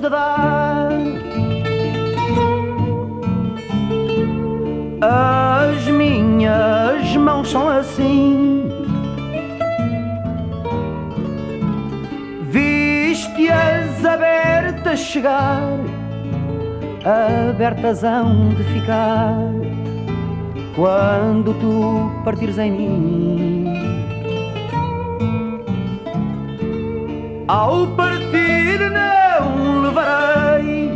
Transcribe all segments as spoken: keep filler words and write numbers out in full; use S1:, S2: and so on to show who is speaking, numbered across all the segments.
S1: dar. As minhas mãos são assim, viste-as abertas chegar, abertas hão de ficar quando tu partires em mim. Ao partir não levarei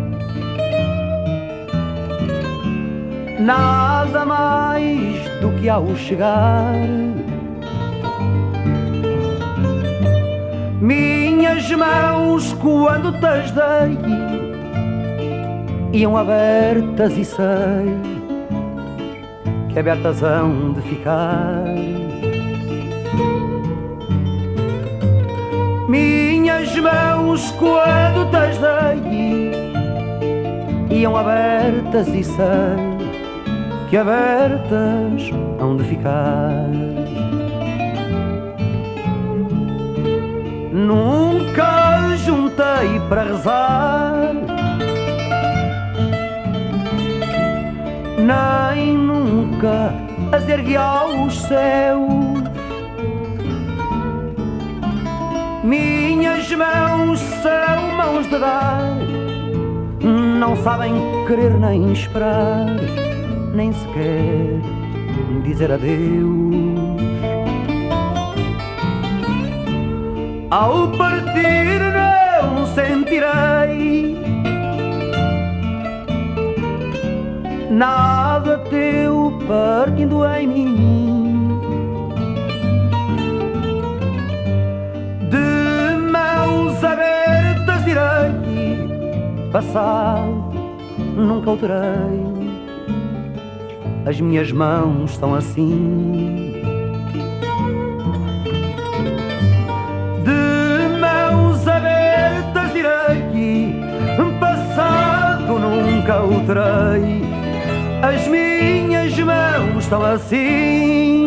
S1: nada mais do que ao chegar. Minhas mãos quando t'as dei iam abertas e sei que abertas hão de ficar. Minhas mãos quando t'as dei iam abertas e sei que abertas hão de ficar. Nunca juntei para rezar, nem nunca as ergui aos céus. Minhas mãos são mãos de dar, não sabem querer nem esperar, nem sequer dizer adeus. Ao partir não sentirei nada teu partindo em mim. De mãos abertas irei, passado nunca o terei. As minhas mãos são assim. De mãos abertas irei, passado nunca o terei. As minhas mãos estão assim.